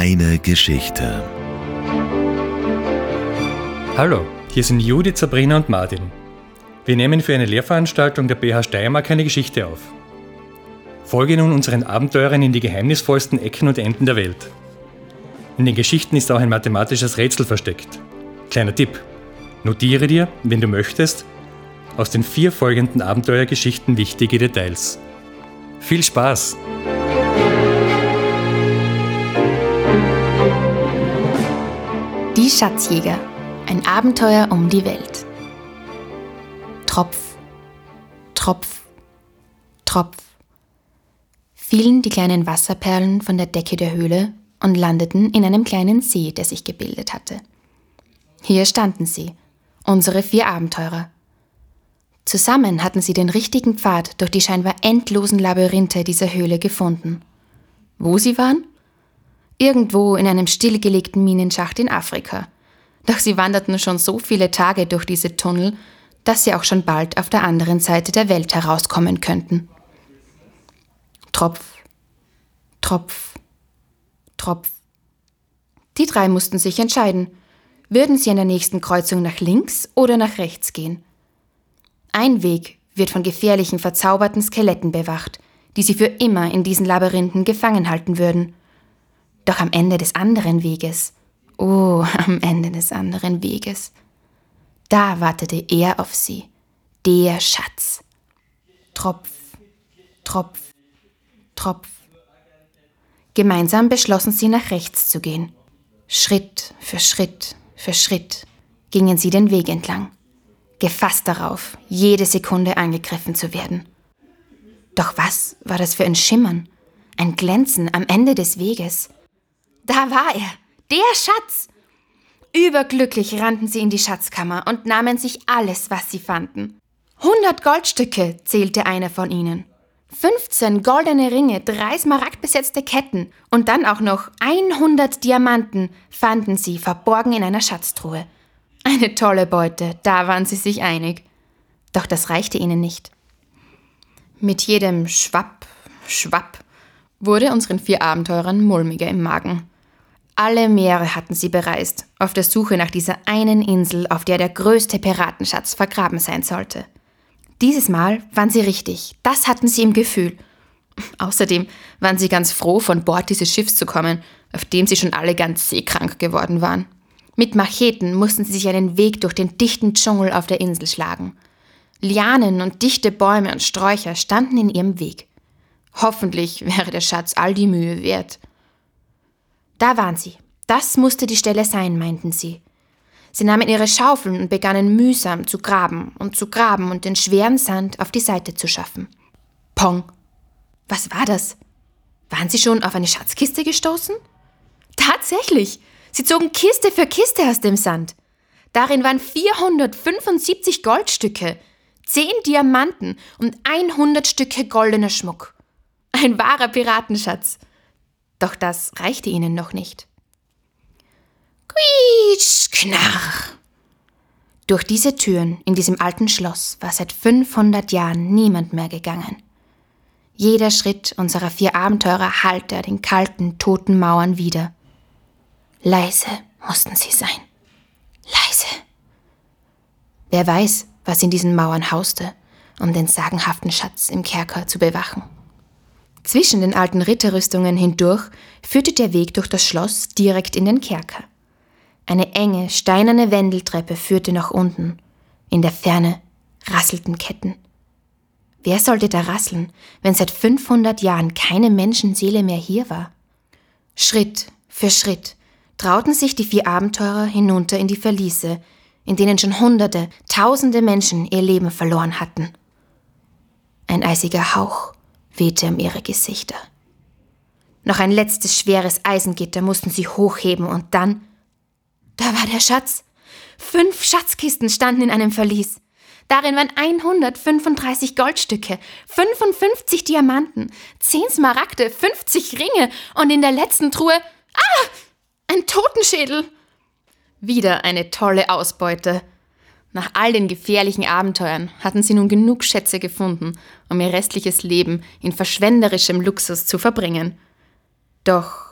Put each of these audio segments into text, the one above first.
Eine Geschichte. Hallo, hier sind Judith, Sabrina und Martin. Wir nehmen für eine Lehrveranstaltung der BH Steiermark eine Geschichte auf. Folge nun unseren Abenteurern in die geheimnisvollsten Ecken und Enden der Welt. In den Geschichten ist auch ein mathematisches Rätsel versteckt. Kleiner Tipp: Notiere dir, wenn du möchtest, aus den 4 folgenden Abenteuergeschichten wichtige Details. Viel Spaß! Die Schatzjäger. Ein Abenteuer um die Welt. Tropf, Tropf, Tropf. Fielen die kleinen Wasserperlen von der Decke der Höhle und landeten in einem kleinen See, der sich gebildet hatte. Hier standen sie, unsere 4 Abenteurer. Zusammen hatten sie den richtigen Pfad durch die scheinbar endlosen Labyrinthe dieser Höhle gefunden. Wo sie waren? Irgendwo in einem stillgelegten Minenschacht in Afrika. Doch sie wanderten schon so viele Tage durch diese Tunnel, dass sie auch schon bald auf der anderen Seite der Welt herauskommen könnten. Tropf, Tropf, Tropf. Die 3 mussten sich entscheiden. Würden sie an der nächsten Kreuzung nach links oder nach rechts gehen? Ein Weg wird von gefährlichen, verzauberten Skeletten bewacht, die sie für immer in diesen Labyrinthen gefangen halten würden. Doch am Ende des anderen Weges, am Ende des anderen Weges, da wartete er auf sie, der Schatz. Tropf, Tropf, Tropf. Gemeinsam beschlossen sie, nach rechts zu gehen. Schritt für Schritt für Schritt gingen sie den Weg entlang, gefasst darauf, jede Sekunde angegriffen zu werden. Doch was war das für ein Schimmern, ein Glänzen am Ende des Weges? Da war er, der Schatz! Überglücklich rannten sie in die Schatzkammer und nahmen sich alles, was sie fanden. 100 Goldstücke, zählte einer von ihnen. 15 goldene Ringe, 3 smaragdbesetzte Ketten und dann auch noch 100 Diamanten fanden sie verborgen in einer Schatztruhe. Eine tolle Beute, da waren sie sich einig. Doch das reichte ihnen nicht. Mit jedem Schwapp, Schwapp wurde unseren 4 Abenteurern mulmiger im Magen. Alle Meere hatten sie bereist, auf der Suche nach dieser einen Insel, auf der der größte Piratenschatz vergraben sein sollte. Dieses Mal waren sie richtig, das hatten sie im Gefühl. Außerdem waren sie ganz froh, von Bord dieses Schiffs zu kommen, auf dem sie schon alle ganz seekrank geworden waren. Mit Macheten mussten sie sich einen Weg durch den dichten Dschungel auf der Insel schlagen. Lianen und dichte Bäume und Sträucher standen in ihrem Weg. Hoffentlich wäre der Schatz all die Mühe wert. Da waren sie. Das musste die Stelle sein, meinten sie. Sie nahmen ihre Schaufeln und begannen mühsam zu graben und den schweren Sand auf die Seite zu schaffen. Pong! Was war das? Waren sie schon auf eine Schatzkiste gestoßen? Tatsächlich! Sie zogen Kiste für Kiste aus dem Sand. Darin waren 475 Goldstücke, 10 Diamanten und 100 Stücke goldener Schmuck. Ein wahrer Piratenschatz. Doch das reichte ihnen noch nicht. Quietsch, knarr! Durch diese Türen in diesem alten Schloss war seit 500 Jahren niemand mehr gegangen. Jeder Schritt unserer 4 Abenteurer hallte an den kalten, toten Mauern wieder. Leise mussten sie sein. Leise. Wer weiß, was in diesen Mauern hauste, um den sagenhaften Schatz im Kerker zu bewachen. Zwischen den alten Ritterrüstungen hindurch führte der Weg durch das Schloss direkt in den Kerker. Eine enge, steinerne Wendeltreppe führte nach unten. In der Ferne rasselten Ketten. Wer sollte da rasseln, wenn seit 500 Jahren keine Menschenseele mehr hier war? Schritt für Schritt trauten sich die 4 Abenteurer hinunter in die Verliese, in denen schon Hunderte, Tausende Menschen ihr Leben verloren hatten. Ein eisiger Hauch wehte um ihre Gesichter. Noch ein letztes schweres Eisengitter mussten sie hochheben und dann... Da war der Schatz. 5 Schatzkisten standen in einem Verlies. Darin waren 135 Goldstücke, 55 Diamanten, 10 Smaragde, 50 Ringe und in der letzten Truhe... ein Totenschädel! Wieder eine tolle Ausbeute. Nach all den gefährlichen Abenteuern hatten sie nun genug Schätze gefunden, um ihr restliches Leben in verschwenderischem Luxus zu verbringen. Doch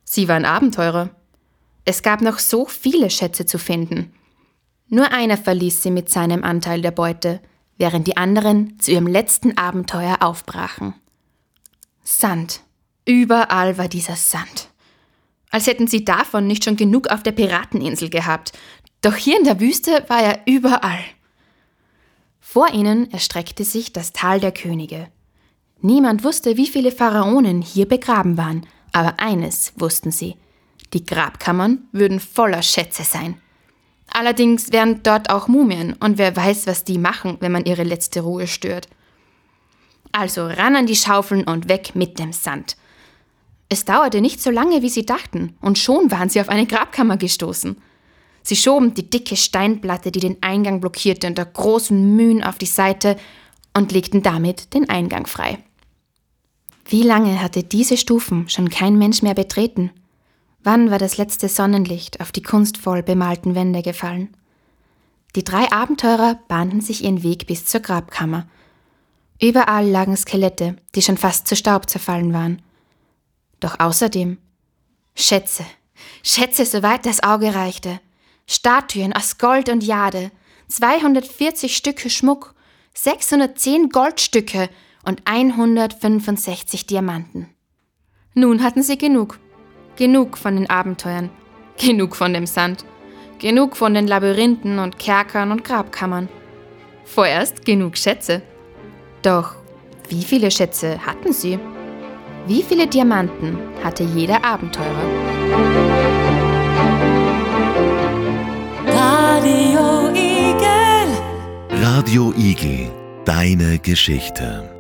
Sie waren Abenteurer. Es gab noch so viele Schätze zu finden. Nur einer verließ sie mit seinem Anteil der Beute, während die anderen zu ihrem letzten Abenteuer aufbrachen. Sand. Überall war dieser Sand. Als hätten sie davon nicht schon genug auf der Pirateninsel gehabt. Doch hier in der Wüste war er überall. Vor ihnen erstreckte sich das Tal der Könige. Niemand wusste, wie viele Pharaonen hier begraben waren, aber eines wussten sie: Die Grabkammern würden voller Schätze sein. Allerdings wären dort auch Mumien und wer weiß, was die machen, wenn man ihre letzte Ruhe stört. Also ran an die Schaufeln und weg mit dem Sand. Es dauerte nicht so lange, wie sie dachten, und schon waren sie auf eine Grabkammer gestoßen. Sie schoben die dicke Steinplatte, die den Eingang blockierte, unter großen Mühen auf die Seite und legten damit den Eingang frei. Wie lange hatte diese Stufen schon kein Mensch mehr betreten? Wann war das letzte Sonnenlicht auf die kunstvoll bemalten Wände gefallen? Die 3 Abenteurer bahnten sich ihren Weg bis zur Grabkammer. Überall lagen Skelette, die schon fast zu Staub zerfallen waren. Doch außerdem Schätze, Schätze, soweit das Auge reichte. Statuen aus Gold und Jade, 240 Stücke Schmuck, 610 Goldstücke und 165 Diamanten. Nun hatten sie genug. Genug von den Abenteuern, genug von dem Sand, genug von den Labyrinthen und Kerkern und Grabkammern. Vorerst genug Schätze. Doch wie viele Schätze hatten sie? Wie viele Diamanten hatte jeder Abenteurer? Radio Igel. Radio Igel, deine Geschichte.